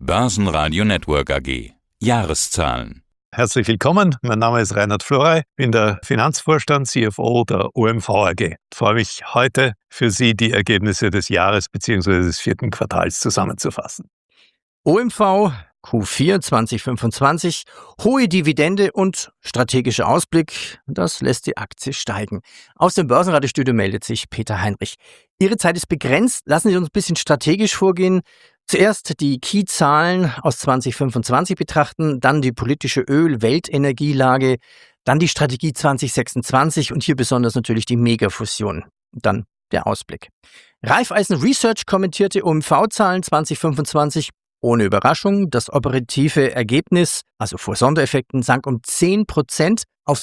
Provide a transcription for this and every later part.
Börsenradio Network AG. Jahreszahlen. Herzlich willkommen, mein Name ist Reinhard Florey, bin der Finanzvorstand, CFO der OMV AG. Ich freue mich heute für Sie, die Ergebnisse des Jahres bzw. des 4. Quartals zusammenzufassen. OMV Q4 2025, hohe Dividende und strategischer Ausblick, das lässt die Aktie steigen. Aus dem Börsenradiostudio meldet sich Peter Heinrich. Ihre Zeit ist begrenzt, lassen Sie uns ein bisschen strategisch vorgehen. Zuerst die Key-Zahlen aus 2025 betrachten, dann die politische Öl-Weltenergielage, dann die Strategie 2026 und hier besonders natürlich die Megafusion. Dann der Ausblick. Raiffeisen Research kommentierte OMV-Zahlen 2025. Ohne Überraschung, das operative Ergebnis, also vor Sondereffekten, sank um 10% auf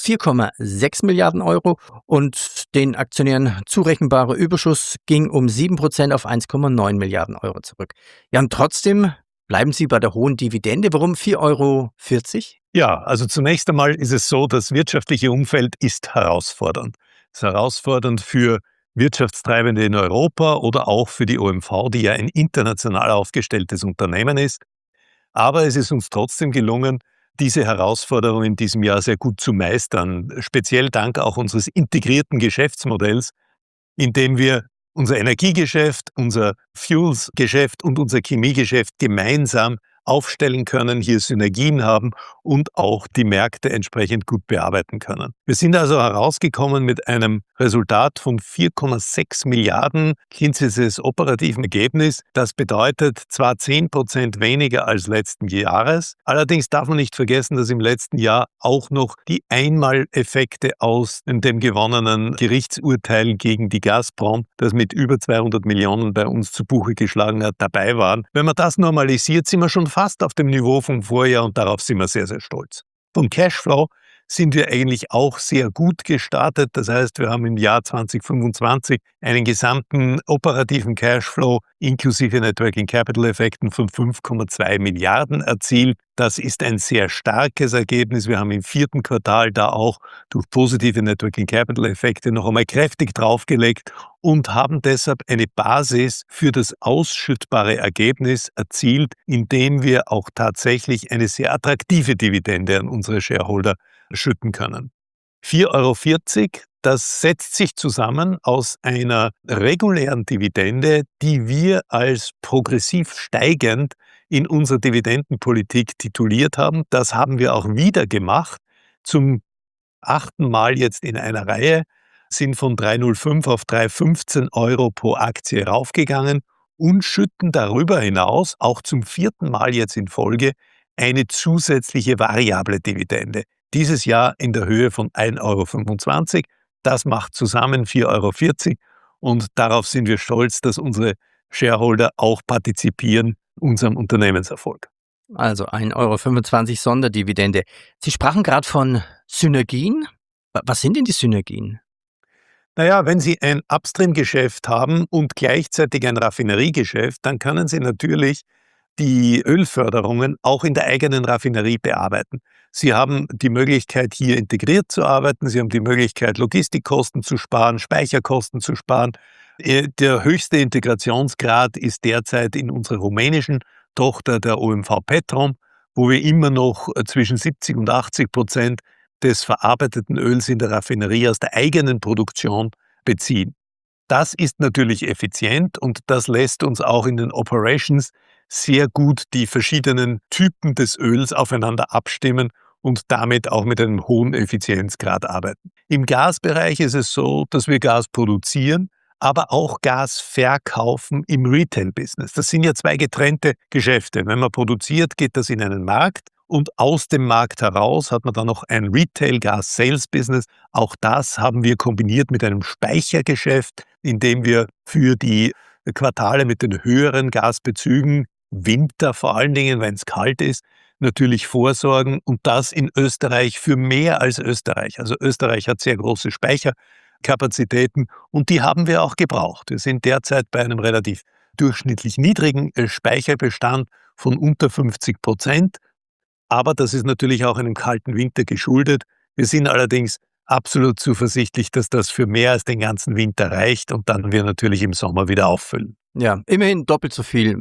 4,6 Milliarden Euro und den Aktionären zurechenbarer Überschuss ging um 7% auf 1,9 Milliarden Euro zurück. Ja, und trotzdem bleiben Sie bei der hohen Dividende. Warum 4,40 Euro? Ja, also zunächst einmal ist es so, das wirtschaftliche Umfeld ist herausfordernd. Es ist herausfordernd für Wirtschaftstreibende in Europa oder auch für die OMV, die ja ein international aufgestelltes Unternehmen ist. Aber es ist uns trotzdem gelungen, diese Herausforderung in diesem Jahr sehr gut zu meistern, speziell dank auch unseres integrierten Geschäftsmodells, in dem wir unser Energiegeschäft, unser Fuels-Geschäft und unser Chemiegeschäft gemeinsam aufstellen können, hier Synergien haben und auch die Märkte entsprechend gut bearbeiten können. Wir sind also herausgekommen mit einem Resultat von 4,6 Milliarden hinsichtlich operativen Ergebnis. Das bedeutet zwar 10% weniger als letzten Jahres, allerdings darf man nicht vergessen, dass im letzten Jahr auch noch die Einmaleffekte aus dem gewonnenen Gerichtsurteil gegen die Gazprom, das mit über 200 Millionen bei uns zu Buche geschlagen hat, dabei waren. Wenn man das normalisiert, sind wir schon fast auf dem Niveau vom Vorjahr und darauf sind wir sehr, sehr stolz. Vom Cashflow sind wir eigentlich auch sehr gut gestartet. Das heißt, wir haben im Jahr 2025 einen gesamten operativen Cashflow inklusive Net Working Capital Effekten von 5,2 Milliarden erzielt. Das ist ein sehr starkes Ergebnis. Wir haben im 4. Quartal da auch durch positive Net Working Capital Effekte noch einmal kräftig draufgelegt und haben deshalb eine Basis für das ausschüttbare Ergebnis erzielt, indem wir auch tatsächlich eine sehr attraktive Dividende an unsere Shareholder schütten können. 4,40 Euro, das setzt sich zusammen aus einer regulären Dividende, die wir als progressiv steigend in unserer Dividendenpolitik tituliert haben. Das haben wir auch wieder gemacht. Zum 8. Mal jetzt in einer Reihe sind von 3,05 auf 3,15 Euro pro Aktie raufgegangen und schütten darüber hinaus auch zum 4. Mal jetzt in Folge eine zusätzliche variable Dividende. Dieses Jahr in der Höhe von 1,25 Euro. Das macht zusammen 4,40 Euro und darauf sind wir stolz, dass unsere Shareholder auch partizipieren unserem Unternehmenserfolg. Also 1,25 Euro Sonderdividende. Sie sprachen gerade von Synergien. Was sind denn die Synergien? Naja, wenn Sie ein Upstream-Geschäft haben und gleichzeitig ein Raffineriegeschäft, dann können Sie natürlich die Ölförderungen auch in der eigenen Raffinerie bearbeiten. Sie haben die Möglichkeit, hier integriert zu arbeiten. Sie haben die Möglichkeit, Logistikkosten zu sparen, Speicherkosten zu sparen. Der höchste Integrationsgrad ist derzeit in unserer rumänischen Tochter, der OMV Petrom, wo wir immer noch zwischen 70% und 80% des verarbeiteten Öls in der Raffinerie aus der eigenen Produktion beziehen. Das ist natürlich effizient und das lässt uns auch in den Operations sehr gut die verschiedenen Typen des Öls aufeinander abstimmen und damit auch mit einem hohen Effizienzgrad arbeiten. Im Gasbereich ist es so, dass wir Gas produzieren, aber auch Gas verkaufen im Retail-Business. Das sind ja zwei getrennte Geschäfte. Wenn man produziert, geht das in einen Markt und aus dem Markt heraus hat man dann noch ein Retail-Gas-Sales-Business. Auch das haben wir kombiniert mit einem Speichergeschäft, in dem wir für die Quartale mit den höheren Gasbezügen, Winter vor allen Dingen, wenn es kalt ist, natürlich vorsorgen und das in Österreich für mehr als Österreich. Also Österreich hat sehr große Speicherkapazitäten und die haben wir auch gebraucht. Wir sind derzeit bei einem relativ durchschnittlich niedrigen Speicherbestand von unter 50%. Aber das ist natürlich auch einem kalten Winter geschuldet. Wir sind allerdings absolut zuversichtlich, dass das für mehr als den ganzen Winter reicht und dann wir natürlich im Sommer wieder auffüllen. Ja, immerhin doppelt so viel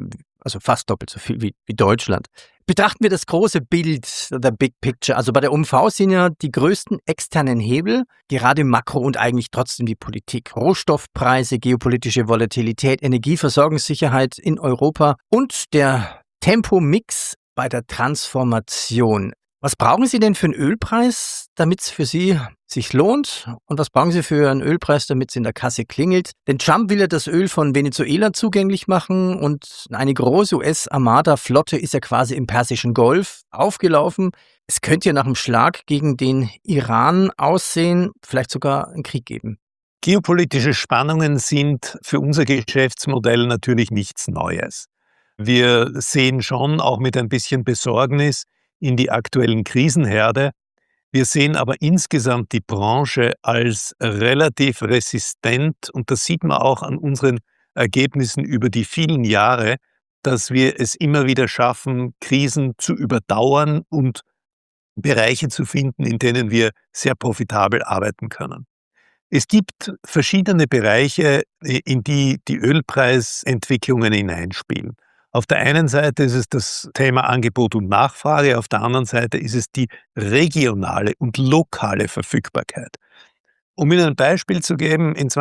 also fast doppelt so viel wie Deutschland. Betrachten wir das große Bild, the big picture. Also bei der OMV sind ja die größten externen Hebel, gerade Makro und eigentlich trotzdem die Politik. Rohstoffpreise, geopolitische Volatilität, Energieversorgungssicherheit in Europa und der Tempomix bei der Transformation. Was brauchen Sie denn für einen Ölpreis, damit es für Sie sich lohnt? Und was brauchen Sie für einen Ölpreis, damit es in der Kasse klingelt? Denn Trump will ja das Öl von Venezuela zugänglich machen und eine große US-Armada-Flotte ist ja quasi im Persischen Golf aufgelaufen. Es könnte ja nach einem Schlag gegen den Iran aussehen, vielleicht sogar einen Krieg geben. Geopolitische Spannungen sind für unser Geschäftsmodell natürlich nichts Neues. Wir sehen schon auch mit ein bisschen Besorgnis in die aktuellen Krisenherde. Wir sehen aber insgesamt die Branche als relativ resistent und das sieht man auch an unseren Ergebnissen über die vielen Jahre, dass wir es immer wieder schaffen, Krisen zu überdauern und Bereiche zu finden, in denen wir sehr profitabel arbeiten können. Es gibt verschiedene Bereiche, in die die Ölpreisentwicklungen hineinspielen. Auf der einen Seite ist es das Thema Angebot und Nachfrage, auf der anderen Seite ist es die regionale und lokale Verfügbarkeit. Um Ihnen ein Beispiel zu geben, in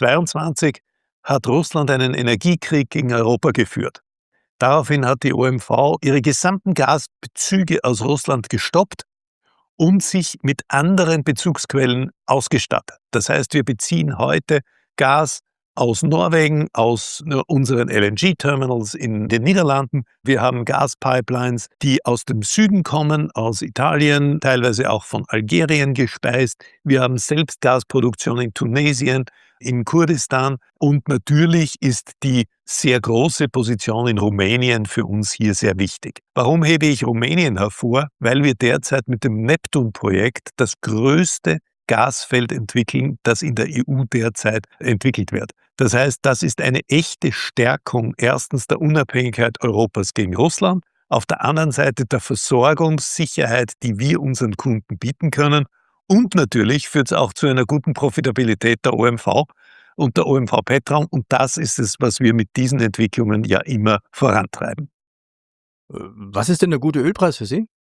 2022 hat Russland einen Energiekrieg gegen Europa geführt. Daraufhin hat die OMV ihre gesamten Gasbezüge aus Russland gestoppt und sich mit anderen Bezugsquellen ausgestattet. Das heißt, wir beziehen heute Gas aus Norwegen, aus unseren LNG-Terminals in den Niederlanden. Wir haben Gaspipelines, die aus dem Süden kommen, aus Italien, teilweise auch von Algerien gespeist. Wir haben selbst Gasproduktion in Tunesien, in Kurdistan und natürlich ist die sehr große Position in Rumänien für uns hier sehr wichtig. Warum hebe ich Rumänien hervor? Weil wir derzeit mit dem Neptun-Projekt das größte Gasfeld entwickeln, das in der EU derzeit entwickelt wird. Das heißt, das ist eine echte Stärkung erstens der Unabhängigkeit Europas gegen Russland, auf der anderen Seite der Versorgungssicherheit, die wir unseren Kunden bieten können und natürlich führt es auch zu einer guten Profitabilität der OMV und der OMV Petrom und das ist es, was wir mit diesen Entwicklungen ja immer vorantreiben. Was ist denn der gute Ölpreis für Sie?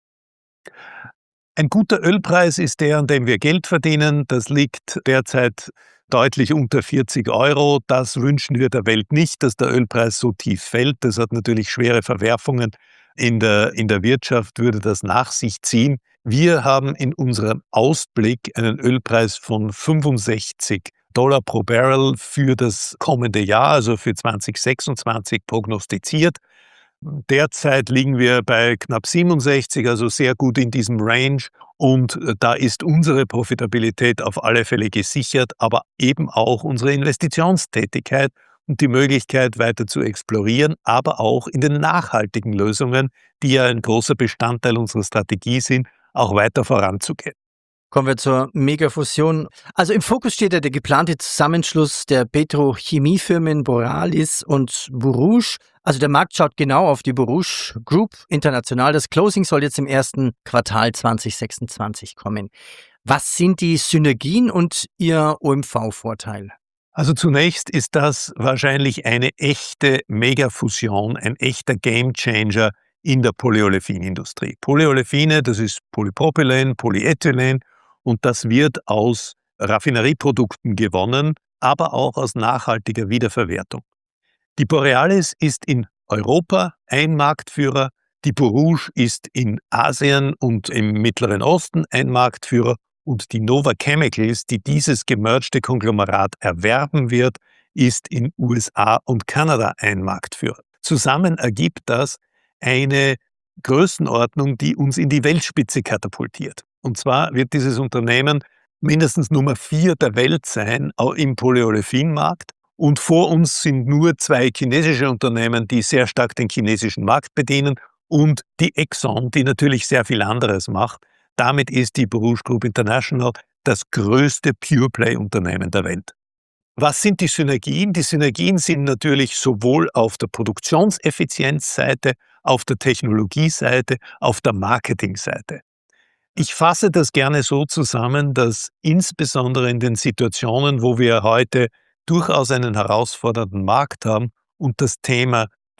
Ein guter Ölpreis ist der, an dem wir Geld verdienen. Das liegt derzeit deutlich unter 40 €. Das wünschen wir der Welt nicht, dass der Ölpreis so tief fällt. Das hat natürlich schwere Verwerfungen in der Wirtschaft, würde das nach sich ziehen. Wir haben in unserem Ausblick einen Ölpreis von $65 pro Barrel für das kommende Jahr, also für 2026 prognostiziert. Derzeit liegen wir bei knapp 67, also sehr gut in diesem Range und da ist unsere Profitabilität auf alle Fälle gesichert, aber eben auch unsere Investitionstätigkeit und die Möglichkeit weiter zu explorieren, aber auch in den nachhaltigen Lösungen, die ja ein großer Bestandteil unserer Strategie sind, auch weiter voranzugehen. Kommen wir zur Megafusion. Also im Fokus steht ja der geplante Zusammenschluss der Petrochemiefirmen Borealis und Borouge. Also der Markt schaut genau auf die Borouge Group international. Das Closing soll jetzt im ersten Quartal 2026 kommen. Was sind die Synergien und Ihr OMV-Vorteil? Also zunächst ist das wahrscheinlich eine echte Megafusion, ein echter Gamechanger in der Polyolefin-Industrie. Polyolefine, das ist Polypropylen, Polyethylen und das wird aus Raffinerieprodukten gewonnen, aber auch aus nachhaltiger Wiederverwertung. Die Borealis ist in Europa ein Marktführer, die Borouge ist in Asien und im Mittleren Osten ein Marktführer und die Nova Chemicals, die dieses gemergte Konglomerat erwerben wird, ist in USA und Kanada ein Marktführer. Zusammen ergibt das eine Größenordnung, die uns in die Weltspitze katapultiert. Und zwar wird dieses Unternehmen mindestens Nummer 4 der Welt sein im Polyolefinmarkt. Und vor uns sind nur 2 chinesische Unternehmen, die sehr stark den chinesischen Markt bedienen und die Exxon, die natürlich sehr viel anderes macht. Damit ist die Borouge Group International das größte Pure-Play-Unternehmen der Welt. Was sind die Synergien? Die Synergien sind natürlich sowohl auf der Produktionseffizienzseite, auf der Technologieseite, auf der Marketingseite. Ich fasse das gerne so zusammen, dass insbesondere in den Situationen, wo wir heute durchaus einen herausfordernden Markt haben und das Thema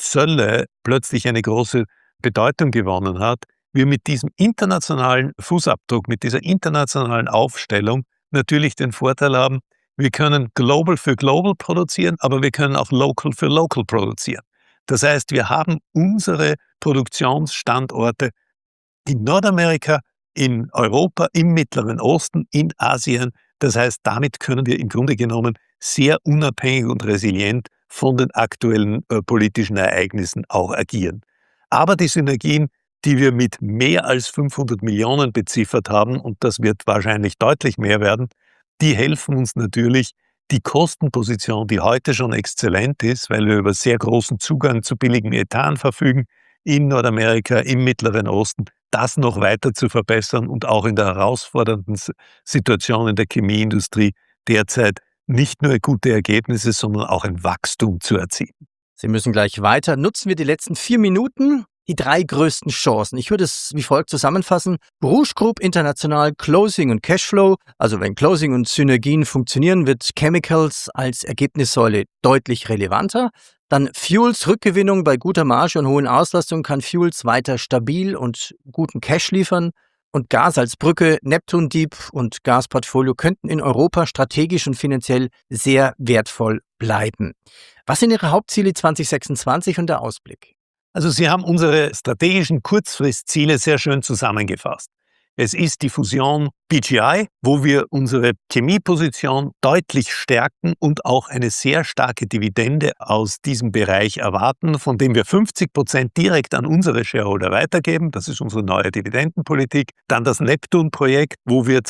Zölle plötzlich eine große Bedeutung gewonnen hat, wir mit diesem internationalen Fußabdruck, mit dieser internationalen Aufstellung natürlich den Vorteil haben, wir können global für global produzieren, aber wir können auch local für local produzieren. Das heißt, wir haben unsere Produktionsstandorte in Nordamerika, in Europa, im Mittleren Osten, in Asien. Das heißt, damit können wir im Grunde genommen sehr unabhängig und resilient von den aktuellen politischen Ereignissen auch agieren. Aber die Synergien, die wir mit mehr als 500 Millionen beziffert haben, und das wird wahrscheinlich deutlich mehr werden, die helfen uns natürlich, die Kostenposition, die heute schon exzellent ist, weil wir über sehr großen Zugang zu billigem Ethan verfügen, in Nordamerika, im Mittleren Osten, das noch weiter zu verbessern und auch in der herausfordernden Situation in der Chemieindustrie derzeit nicht nur gute Ergebnisse, sondern auch ein Wachstum zu erzielen. Sie müssen gleich weiter. Nutzen wir die letzten 4 Minuten. Die 3 größten Chancen. Ich würde es wie folgt zusammenfassen. Borouge Group international Closing und Cashflow. Also wenn Closing und Synergien funktionieren, wird Chemicals als Ergebnissäule deutlich relevanter. Dann Fuels Rückgewinnung bei guter Marge und hohen Auslastung kann Fuels weiter stabil und guten Cash liefern. Und Gas als Brücke, Neptun Deep und Gasportfolio könnten in Europa strategisch und finanziell sehr wertvoll bleiben. Was sind Ihre Hauptziele 2026 und der Ausblick? Also Sie haben unsere strategischen Kurzfristziele sehr schön zusammengefasst. Es ist die Fusion BGI, wo wir unsere Chemieposition deutlich stärken und auch eine sehr starke Dividende aus diesem Bereich erwarten, von dem wir 50% direkt an unsere Shareholder weitergeben. Das ist unsere neue Dividendenpolitik. Dann das Neptun-Projekt, wo wir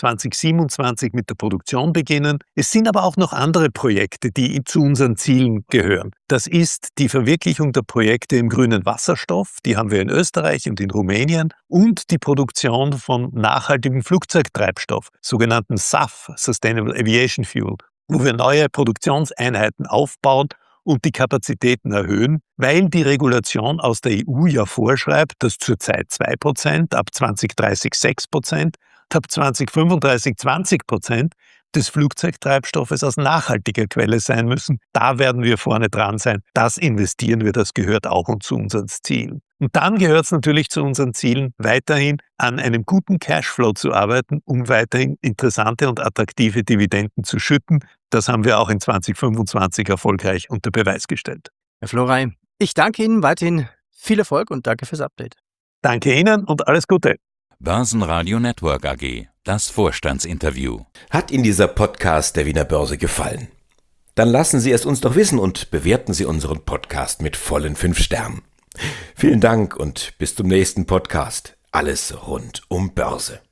2027 mit der Produktion beginnen. Es sind aber auch noch andere Projekte, die zu unseren Zielen gehören. Das ist die Verwirklichung der Projekte im grünen Wasserstoff. Die haben wir in Österreich und in Rumänien. Und die Produktion von nachhaltigem Flugzeugtreibstoff, sogenannten SAF, Sustainable Aviation Fuel, wo wir neue Produktionseinheiten aufbauen und die Kapazitäten erhöhen, weil die Regulation aus der EU ja vorschreibt, dass zurzeit 2%, ab 2030 6%, ab 2035 20% des Flugzeugtreibstoffes aus nachhaltiger Quelle sein müssen. Da werden wir vorne dran sein. Das investieren wir, das gehört auch zu unseren Zielen. Und dann gehört es natürlich zu unseren Zielen, weiterhin an einem guten Cashflow zu arbeiten, um weiterhin interessante und attraktive Dividenden zu schütten. Das haben wir auch in 2025 erfolgreich unter Beweis gestellt. Herr Florey, ich danke Ihnen, weiterhin viel Erfolg und danke fürs Update. Danke Ihnen und alles Gute. Börsenradio Network AG, das Vorstandsinterview. Hat Ihnen dieser Podcast der Wiener Börse gefallen? Dann lassen Sie es uns doch wissen und bewerten Sie unseren Podcast mit vollen 5 Sternen. Vielen Dank und bis zum nächsten Podcast. Alles rund um Börse.